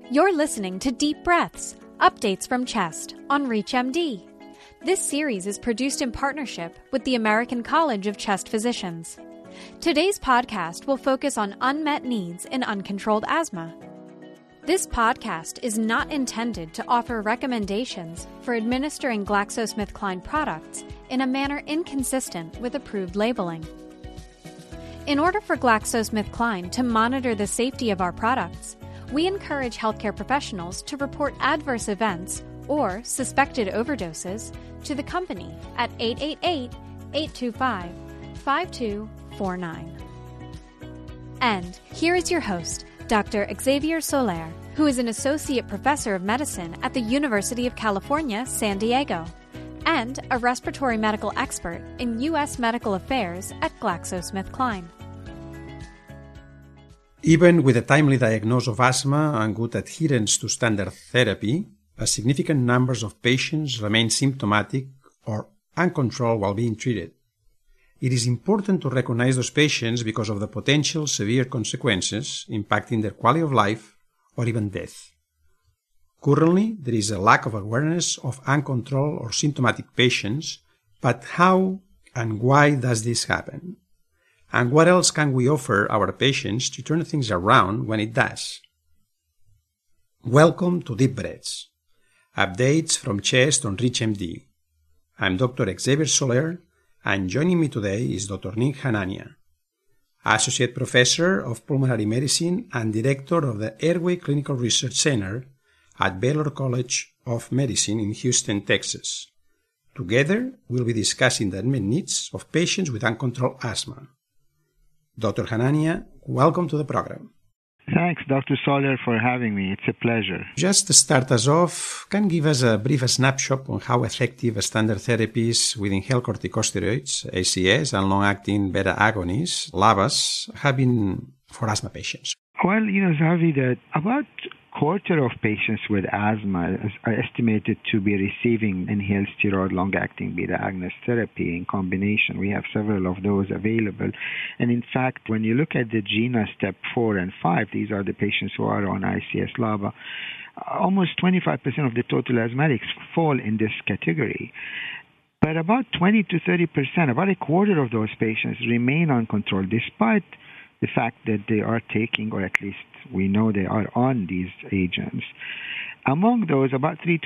You're listening to Deep Breaths, updates from CHEST on ReachMD. This series is produced in partnership with the American College of Chest Physicians. Today's podcast will focus on unmet needs in uncontrolled asthma. This podcast is not intended to offer recommendations for administering GlaxoSmithKline products in a manner inconsistent with approved labeling. In order for GlaxoSmithKline to monitor the safety of our products, we encourage healthcare professionals to report adverse events or suspected overdoses to the company at 888-825-5249. And here is your host, Dr. Xavier Soler, who is an associate professor of medicine at the University of California, San Diego, and a respiratory medical expert in U.S. medical affairs at GlaxoSmithKline. Even with a timely diagnosis of asthma and good adherence to standard therapy, a significant number of patients remain symptomatic or uncontrolled while being treated. It is important to recognize those patients because of the potential severe consequences impacting their quality of life or even death. Currently, there is a lack of awareness of uncontrolled or symptomatic patients, but how and why does this happen? And what else can we offer our patients to turn things around when it does? Welcome to Deep Breaths, updates from CHEST on ReachMD. I'm Dr. Xavier Soler, and joining me today is Dr. Ning Hanania, Associate Professor of Pulmonary Medicine and Director of the Airway Clinical Research Center at Baylor College of Medicine in Houston, Texas. Together, we'll be discussing the unmet needs of patients with uncontrolled asthma. Dr. Hanania, welcome to the program. Thanks, Dr. Soler, for having me. It's a pleasure. Just to start us off, can you give us a brief snapshot on how effective standard therapies with inhaled corticosteroids, ACS, and long-acting beta agonists, LABAs, have been for asthma patients? Well, Xavi, that about quarter of patients with asthma are estimated to be receiving inhaled steroid long-acting beta agonist therapy in combination. We have several of those available. And in fact, when you look at the GINA step 4 and 5, these are the patients who are on ICS LABA, almost 25% of the total asthmatics fall in this category. But about 20 to 30%, about a quarter of those patients remain uncontrolled despite the fact that they are taking, or at least we know they are on these agents. Among those, about 3 to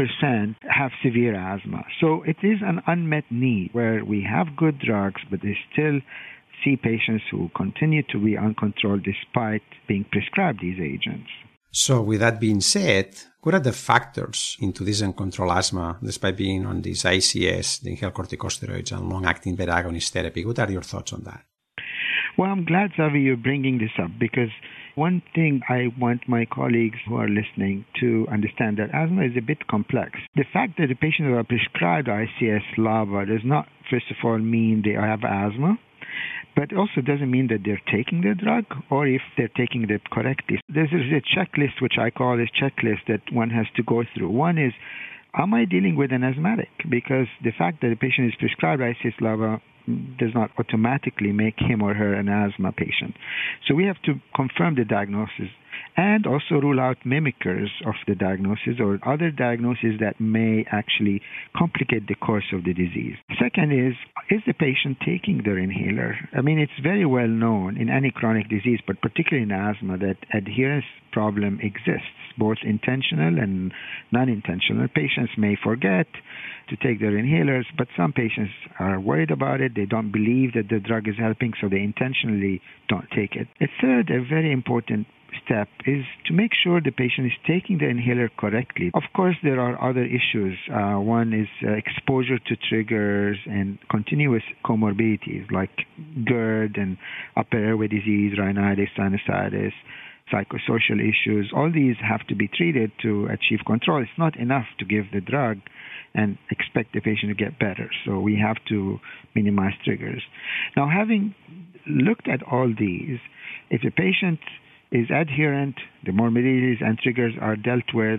5% have severe asthma. So it is an unmet need where we have good drugs, but they still see patients who continue to be uncontrolled despite being prescribed these agents. So with that being said, what are the factors into this uncontrolled asthma despite being on these ICS, the inhaled corticosteroids, and long-acting beta agonist therapy? What are your thoughts on that? Well, I'm glad, Xavi, you're bringing this up because one thing I want my colleagues who are listening to understand that asthma is a bit complex. The fact that the patients are prescribed ICS LABA does not, first of all, mean they have asthma, but it also doesn't mean that they're taking the drug or if they're taking it correctly. There's a checklist, which I call a checklist that one has to go through. One is, am I dealing with an asthmatic? Because the fact that the patient is prescribed ICS LABA does not automatically make him or her an asthma patient. So we have to confirm the diagnosis and also rule out mimickers of the diagnosis or other diagnoses that may actually complicate the course of the disease. Second is the patient taking their inhaler? I mean, it's very well known in any chronic disease, but particularly in asthma, that adherence problem exists, both intentional and non-intentional. Patients may forget to take their inhalers, but some patients are worried about it. They don't believe that the drug is helping, so they intentionally don't take it. A third, a very important step is to make sure the patient is taking the inhaler correctly. Of course, there are other issues. One is exposure to triggers and continuous comorbidities like GERD and upper airway disease, rhinitis, sinusitis, psychosocial issues. All these have to be treated to achieve control. It's not enough to give the drug and expect the patient to get better. So we have to minimize triggers. Now, having looked at all these, if the patient is adherent, the morbidities and triggers are dealt with,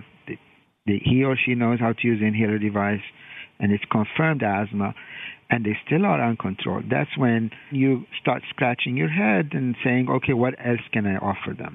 he or she knows how to use the inhaler device, and it's confirmed asthma, and they still are uncontrolled, that's when you start scratching your head and saying, okay, what else can I offer them?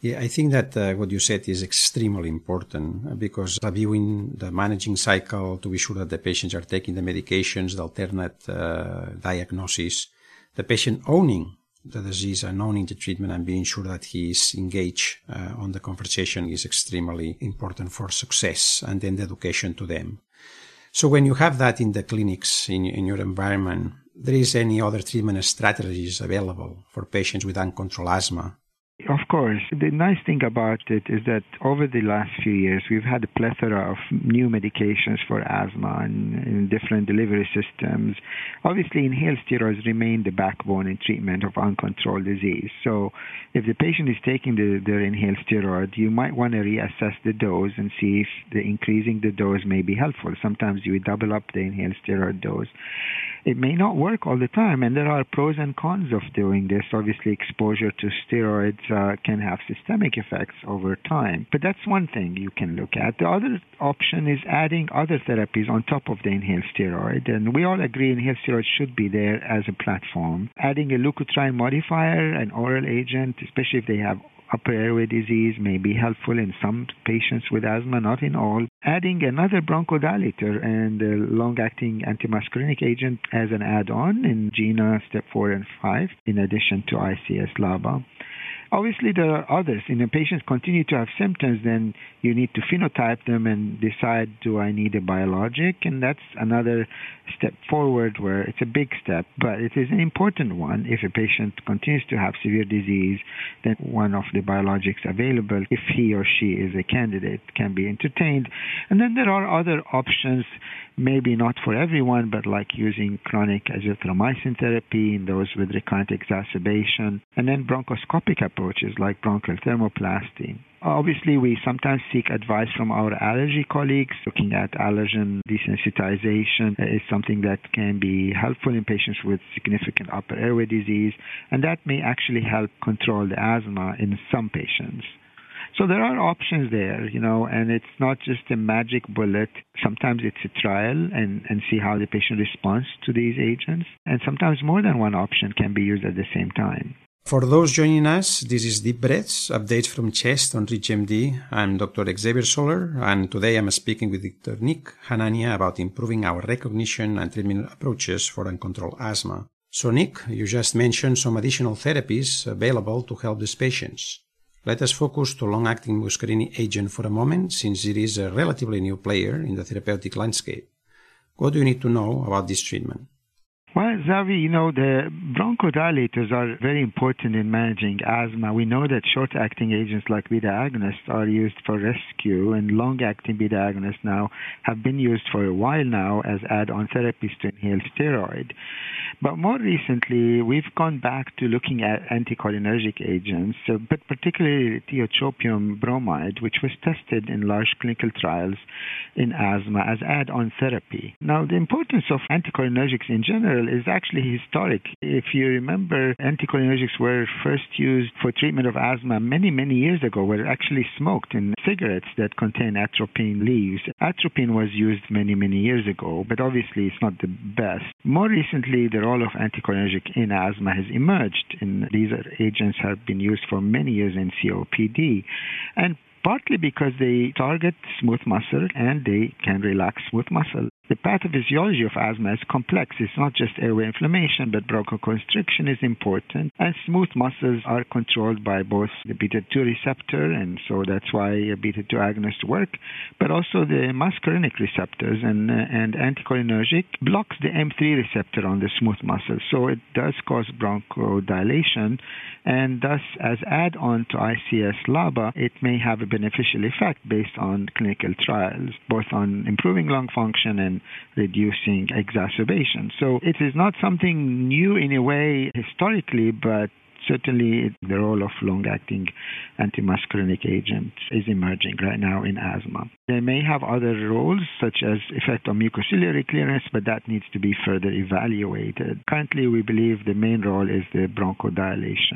Yeah, I think that what you said is extremely important because reviewing the managing cycle to be sure that the patients are taking the medications, the alternate diagnosis, the patient owning the disease and owning the treatment and being sure that he is engaged on the conversation is extremely important for success, and then the education to them. So when you have that in the clinics, in your environment, there is any other treatment strategies available for patients with uncontrolled asthma? Of course. The nice thing about it is that over the last few years, we've had a plethora of new medications for asthma and in different delivery systems. Obviously, inhaled steroids remain the backbone in treatment of uncontrolled disease. So if the patient is taking their inhaled steroid, you might want to reassess the dose and see if increasing the dose may be helpful. Sometimes you double up the inhaled steroid dose. It may not work all the time, and there are pros and cons of doing this. Obviously, exposure to steroids can have systemic effects over time. But that's one thing you can look at. The other option is adding other therapies on top of the inhaled steroid. And we all agree inhaled steroids should be there as a platform. Adding a leukotriene modifier, an oral agent, especially if they have upper airway disease, may be helpful in some patients with asthma, not in all. Adding another bronchodilator and a long-acting antimuscarinic agent as an add-on in GINA step 4 and 5, in addition to ICS/LABA. Obviously, there are others. If patients continue to have symptoms, then you need to phenotype them and decide, do I need a biologic? And that's another step forward where it's a big step, but it is an important one. If a patient continues to have severe disease, then one of the biologics available, if he or she is a candidate, can be entertained. And then there are other options, maybe not for everyone, but like using chronic azithromycin therapy in those with recurrent exacerbation, and then bronchoscopic approaches like bronchial thermoplasty. Obviously, we sometimes seek advice from our allergy colleagues. Looking at allergen desensitization is something that can be helpful in patients with significant upper airway disease, and that may actually help control the asthma in some patients. So there are options there, and it's not just a magic bullet. Sometimes it's a trial and see how the patient responds to these agents. And sometimes more than one option can be used at the same time. For those joining us, this is Deep Breaths, updates from CHEST on ReachMD. I'm Dr. Xavier Soler, and today I'm speaking with Dr. Nick Hanania about improving our recognition and treatment approaches for uncontrolled asthma. So Nick, you just mentioned some additional therapies available to help these patients. Let us focus to long-acting muscarinic agent for a moment, since it is a relatively new player in the therapeutic landscape. What do you need to know about this treatment? Well, Xavi, the bronchodilators are very important in managing asthma. We know that short-acting agents like beta agonists are used for rescue, and long-acting beta agonists now have been used for a while now as add-on therapies to inhaled steroid. But more recently, we've gone back to looking at anticholinergic agents, but particularly tiotropium bromide, which was tested in large clinical trials in asthma as add-on therapy. Now, the importance of anticholinergics in general is actually historic. If you remember, anticholinergics were first used for treatment of asthma many, many years ago, were actually smoked in cigarettes that contain atropine leaves. Atropine was used many, many years ago, but obviously it's not the best. More recently, the role of anticholinergic in asthma has emerged, and these agents have been used for many years in COPD. And partly because they target smooth muscle and they can relax smooth muscle. The pathophysiology of asthma is complex. It's not just airway inflammation, but bronchoconstriction is important. And smooth muscles are controlled by both the beta-2 receptor, and so that's why beta-2 agonists work, but also the muscarinic receptors. And anticholinergic blocks the M3 receptor on the smooth muscle. So it does cause bronchodilation, and thus, as add-on to ICS/LABA, it may have a beneficial effect based on clinical trials, both on improving lung function and reducing exacerbation. So it is not something new in a way historically, but certainly the role of long-acting antimuscarinic agents is emerging right now in asthma. They may have other roles, such as effect on mucociliary clearance, but that needs to be further evaluated. Currently, we believe the main role is the bronchodilation.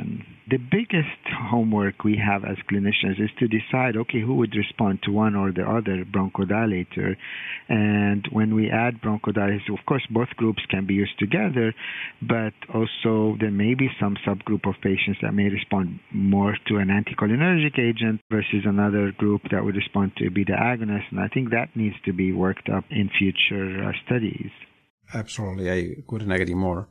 The biggest homework we have as clinicians is to decide, okay, who would respond to one or the other bronchodilator. And when we add bronchodilators, of course, both groups can be used together, but also there may be some subgroup of patients that may respond more to an anticholinergic agent versus another group that would respond to a beta agonist. And I think that needs to be worked up in future studies. Absolutely. I couldn't agree more.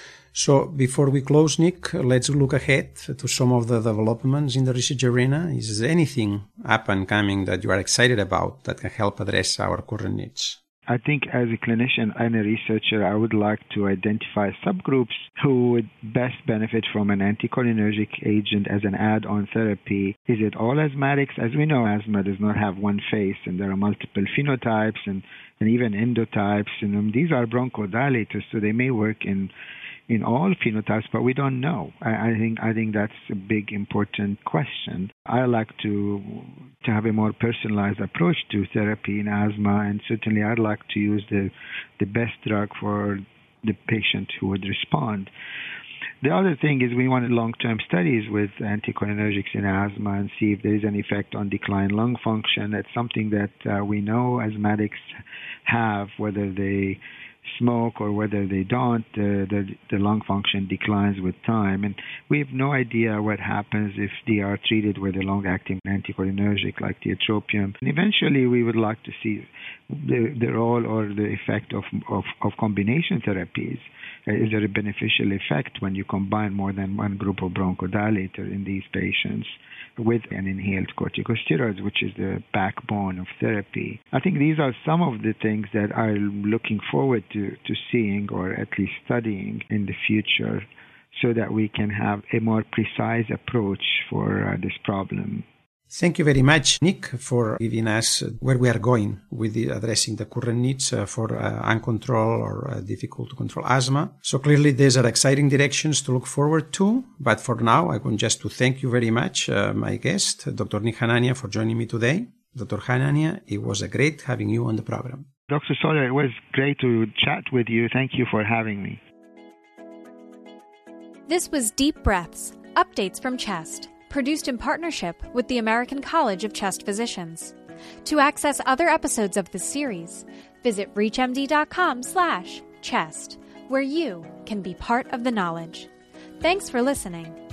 So before we close, Nick, let's look ahead to some of the developments in the research arena. Is there anything up and coming that you are excited about that can help address our current needs? I think as a clinician and a researcher, I would like to identify subgroups who would best benefit from an anticholinergic agent as an add-on therapy. Is it all asthmatics? As we know, asthma does not have one face, and there are multiple phenotypes and even endotypes. And these are bronchodilators, so they may work in all phenotypes, but we don't know. I think that's a big, important question. I like to have a more personalized approach to therapy in asthma, and certainly I'd like to use the best drug for the patient who would respond. The other thing is we wanted long-term studies with anticholinergics in asthma and see if there is an effect on declined lung function. That's something that we know asthmatics have, whether they smoke or whether they don't, the lung function declines with time. And we have no idea what happens if they are treated with a long-acting anticholinergic like tiotropium. And eventually, we would like to see the role or the effect of combination therapies. Is there a beneficial effect when you combine more than one group of bronchodilator in these patients with an inhaled corticosteroids, which is the backbone of therapy? I think these are some of the things that I'm looking forward to seeing or at least studying in the future so that we can have a more precise approach for this problem. Thank you very much, Nick, for giving us where we are going with addressing the current needs for uncontrolled or difficult to control asthma. So clearly these are exciting directions to look forward to. But for now, I want just to thank you very much, my guest, Dr. Nick Hanania, for joining me today. Dr. Hanania, it was great having you on the program. Dr. Soler, it was great to chat with you. Thank you for having me. This was Deep Breaths, Updates from CHEST, produced in partnership with the American College of Chest Physicians. To access other episodes of this series, visit reachmd.com/chest, where you can be part of the knowledge. Thanks for listening.